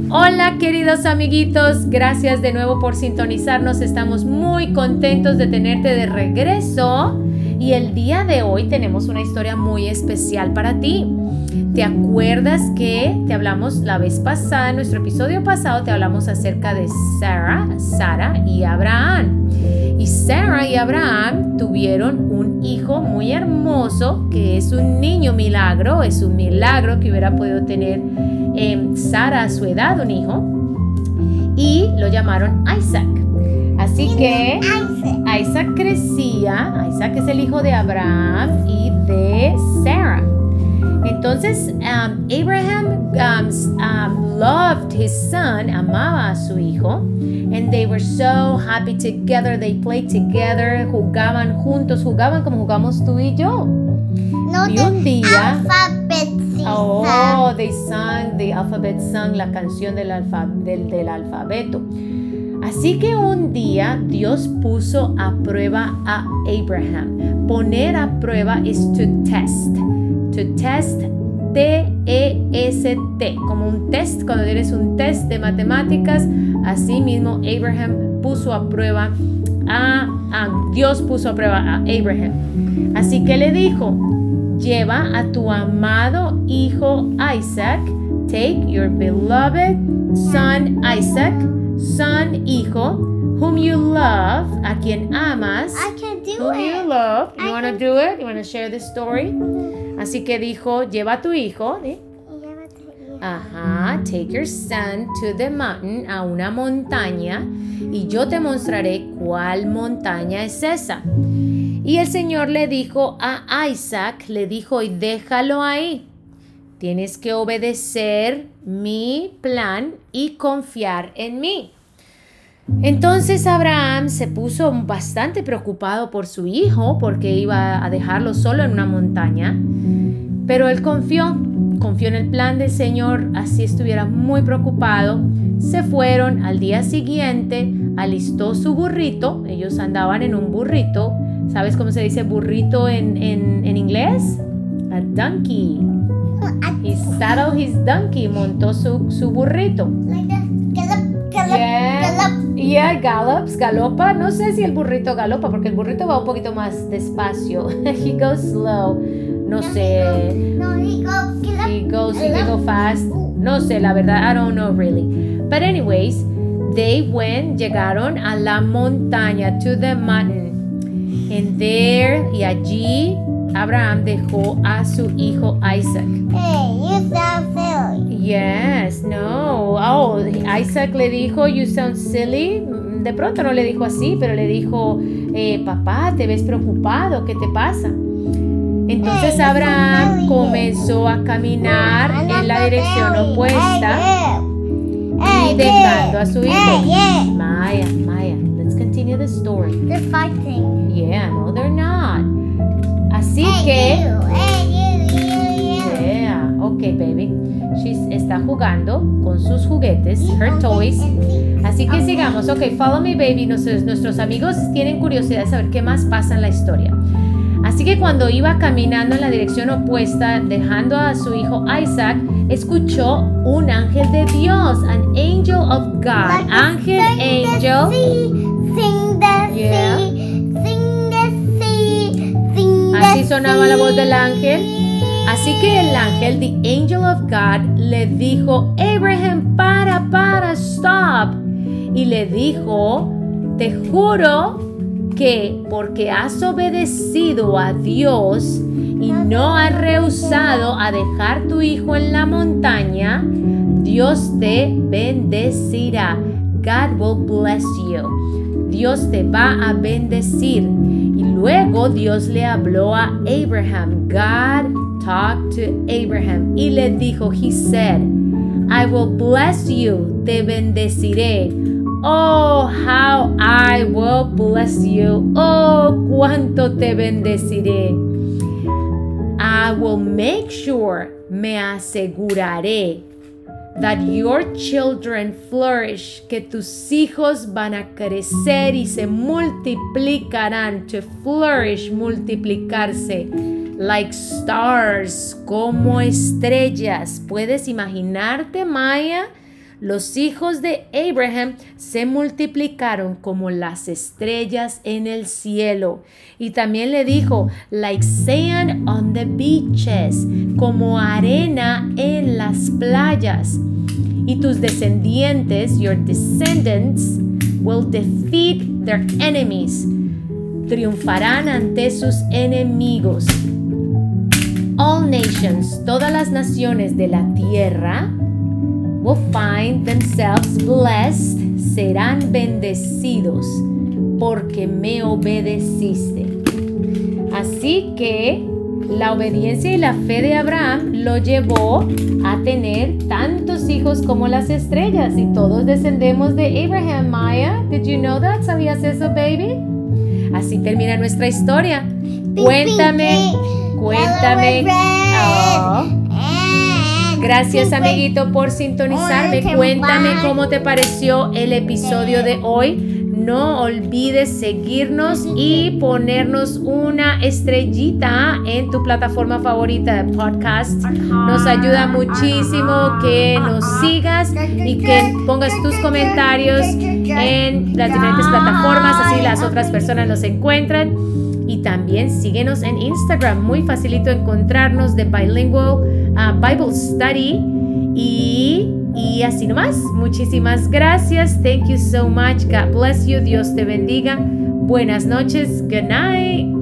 Hola queridos amiguitos, gracias de nuevo por sintonizarnos, estamos muy contentos de tenerte de regreso y el día de hoy tenemos una historia muy especial para ti. ¿Te acuerdas que te hablamos la vez pasada, en nuestro episodio pasado te hablamos acerca de Sara y Abraham? Y Sara y Abraham tuvieron un hijo muy hermoso que es un niño milagro, es un milagro que hubiera podido tener Sara a su edad un hijo y lo llamaron Isaac. Así que Isaac crecía, Isaac es el hijo de Abraham y de Sara. Entonces Abraham loved his son, amaba a su hijo, and they were so happy together, they played together, jugaban juntos, jugaban como jugamos tú y yo. No, Y un día, they the alphabet sung la canción del alfabeto. Así que un día Dios puso a prueba a Abraham. Poner a prueba is to test. To test, T-E-S-T, como un test, cuando tienes un test de matemáticas, así mismo Abraham puso a prueba Dios puso a prueba a Abraham. Así que le dijo, lleva a tu amado hijo Isaac, take your beloved son Isaac, son hijo, whom you love, a quien amas, I can do whom it. you love. You want to do it? You want to share the story? Así que dijo, lleva a tu hijo, ¿sí? Take your son to the mountain, a una montaña, y yo te mostraré cuál montaña es esa. Y el Señor le dijo a Isaac, le dijo, y déjalo ahí. Tienes que obedecer mi plan y confiar en mí. Entonces Abraham se puso bastante preocupado por su hijo porque iba a dejarlo solo en una montaña, pero él confió en el plan del Señor, así estuviera muy preocupado. Se fueron al día siguiente, alistó su burrito, ellos andaban en un burrito. ¿Sabes cómo se dice burrito en inglés? A donkey. He saddled his donkey, montó su burrito. Like that. Yeah, gallops, galopa. No sé si el burrito galopa, porque el burrito va un poquito más despacio. He goes slow. No sé. He can go fast. No sé, la verdad, I don't know really. But anyways, llegaron a la montaña, to the mountain. And there, y allí, Abraham dejó a su hijo Isaac. Hey, you sound silly. Yes, no. Oh, Isaac le dijo, you sound silly. De pronto no le dijo así, pero le dijo, papá, te ves preocupado, ¿qué te pasa? Entonces Abraham comenzó a caminar en la dirección opuesta y dejando a su hijo. Maya, let's continue the story. They're fighting. Yeah, no, they're not. Así que... Yeah, okay, baby. She está jugando con sus juguetes, her toys. Así que sigamos. Okay, follow me, baby. Nuestros amigos tienen curiosidad de saber qué más pasa en la historia. Así que cuando iba caminando en la dirección opuesta, dejando a su hijo Isaac, escuchó un ángel de Dios, an angel of God. Ángel, angel. Sing the Yeah. sea. Así sonaba la voz del ángel. Así que el ángel, the angel of God, le dijo, Abraham, para, stop. Y le dijo, te juro que porque has obedecido a Dios y no has rehusado a dejar tu hijo en la montaña, Dios te bendecirá. God will bless you. Dios te va a bendecir. Y luego Dios le habló a Abraham. God talked to Abraham y le dijo, he said, I will bless you, te bendeciré. Oh, how I will bless you. Oh, cuánto te bendeciré. I will make sure, me aseguraré, that your children flourish, que tus hijos van a crecer y se multiplicarán, to flourish, multiplicarse, like stars, como estrellas. ¿Puedes imaginarte, Maya? Los hijos de Abraham se multiplicaron como las estrellas en el cielo. Y también le dijo, like sand on the beaches, como arena en las playas. Y tus descendientes, your descendants, will defeat their enemies. Triunfarán ante sus enemigos. All nations, todas las naciones de la tierra, will find themselves blessed, serán bendecidos, porque me obedeciste. Así que la obediencia y la fe de Abraham lo llevó a tener tantos hijos como las estrellas, y todos descendemos de Abraham. Maya, did you know that? ¿Sabías eso, baby? Así termina nuestra historia. Cuéntame. Oh. Gracias, amiguito, por sintonizarme. Cuéntame cómo te pareció el episodio de hoy. No olvides seguirnos y ponernos una estrellita en tu plataforma favorita de podcast. Nos ayuda muchísimo que nos sigas y que pongas tus comentarios en las diferentes plataformas, así las otras personas nos encuentran. Y también síguenos en Instagram, muy facilito encontrarnos, de Bilingual Bible Study. Y así nomás, muchísimas gracias. Thank you so much. God bless you. Dios te bendiga. Buenas noches. Good night.